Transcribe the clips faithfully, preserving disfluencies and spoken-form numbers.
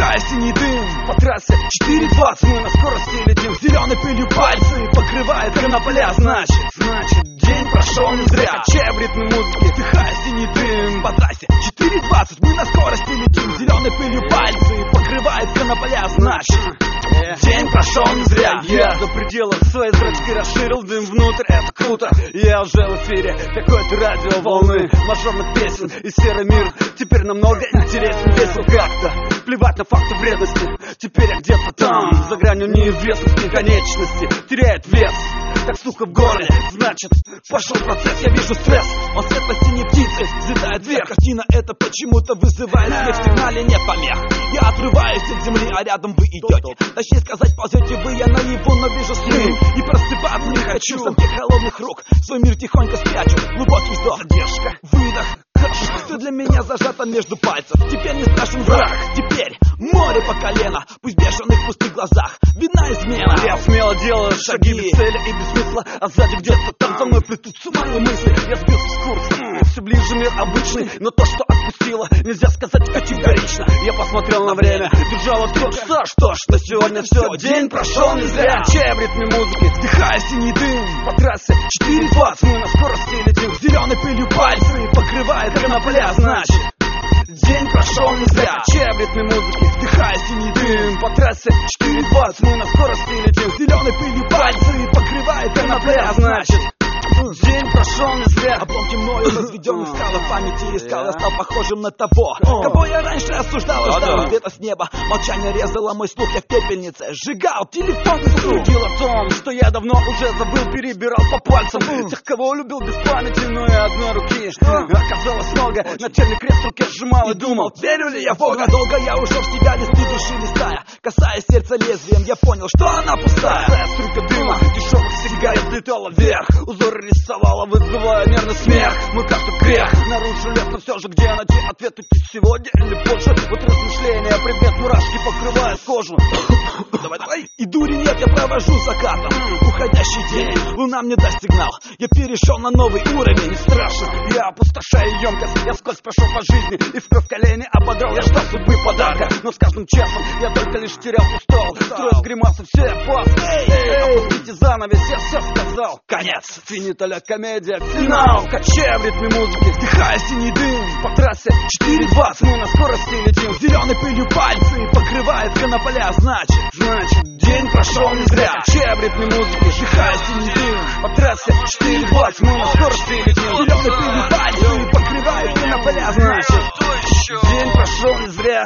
Вдыхая синий дым по трассе четыре двадцать, мы на скорости летим. Зеленой пылью пальцы покрывает конополя. Значит, значит, день прошел не зря. Качая в ритме музыки, вдыхая синий дым по трассе четыре двадцать, мы на скорости летим. Зеленой пылью пальцы покрывает конополя. Значит, день прошел не зря. Я до предела свои зрачки расширил, дым внутрь, это круто. Я уже в эфире какой-то радио волны мажорных песен и серый мир теперь намного интереснее. Весел как-то, плевать на факты вредности. Теперь я где-то там, за гранью неизвестности. Конечности теряет вес, так сука в горле. Значит, пошел процесс, я вижу стресс. Он светлости не птицы, взлетает вверх. Картина это почему-то вызывает смех. В сигнале нет помех. Я отрываюсь от земли, а рядом вы идете. Точнее сказать, ползете вы, я наяву, но вижу сны. И просыпаться не хочу, сам тех холодных рук свой мир тихонько спрячу. Глубокий вздох, задержка, выдох. Все для меня зажато между пальцев. Теперь не страшен враг, теперь море по колено. Пусть в бешеных пустых глазах видна измена. Я смело делаю шаги без цели и без смысла, а сзади где-то там за мной плетутся мои мысли. Я сбился с курса, все ближе мир обычный, но то, что отпустило, нельзя сказать категорично. Я посмотрел на время, держал от курса. Что ж, на сегодня все, день прошел не зря. Чай в ритме музыки, вдыхая синий дым по трассе четыре двадцать, мы на скорости летим. Зеленой пылью пальцы покрывает конополя. Значит, день прошел не зря. Чай в ритме музыки, вдыхая синий дым по трассе четыре двадцать, мы на скорости летим. Зеленой пылью пальцы покрывает конополя. Значит, день прошел не зря. Обломки мною разведенных скал в памяти искал. Я стал похожим на того, кого я раньше осуждал и ждал где-то с неба. Молчание резало мой слух, я в пепельнице сжигал телефон и судил о том, что я давно уже забыл, перебирал по пальцам тех, кого любил без памяти, но и одной руки оказалось много. Нательный крест в руке сжимал и думал, верю ли я в Бога. Долго я ушел в себя, листы души листая, касаясь сердца лезвием, я понял, что она пустая. Струйка дыма дешевых сигарет летала вверх, узоры рисовала, вызывая нервный смех. Мы как-то грех, наружу лет, но все же где найти ответ, идти сегодня или позже? Вот размышления, предмет мурашки покрывает кожу. Давай, давай. И дури нет, я провожу закатом уходящий день, луна мне даст сигнал. Я перешел на новый уровень, не страшно. Я опустошаю емкость, я сквозь прошел по жизни и в кровь колени ободрал. Я ждал судьбы подарка, но с каждым часом я только лишь терял пустол. Строят гримасы, все опасно. Опустите занавес, я все сказал. Конец, финита ля комедия, финал. Качая в ритме музыки, вдыхая синий дым по трассе четыре двадцать, мы на скорости летим. Зеленой пылью пальцы покрывает конополя. Значит, значит, день прошел не зря. Качая в ритме музыки, вдыхая синий дым по трассе четыре двадцать, мы на скорости летим. Зеленой пылью пальцы покрывает конополя. Значит, день прошел не зря.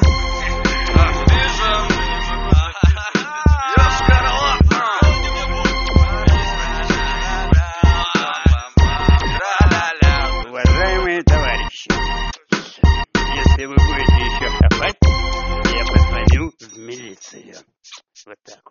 Уважаемые товарищи, если вы будете еще хапать, я позвоню в милицию. Вот так.